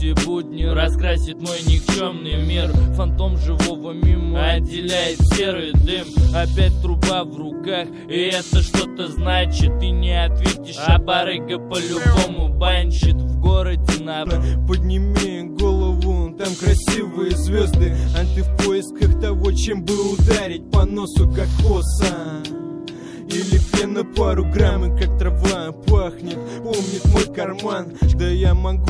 эти будни раскрасит мой никчемный мир. Фантом живого мимо отделяет серый дым. Опять труба в руках, и это что-то значит. И не ответишь, а барыга по-любому банщит. В городе на... Подними голову, там красивые звезды, а ты в поисках того, чем бы ударить по носу, как коса. Или фен на пару грамм, и как трава пахнет, помнит мой карман. Да я могу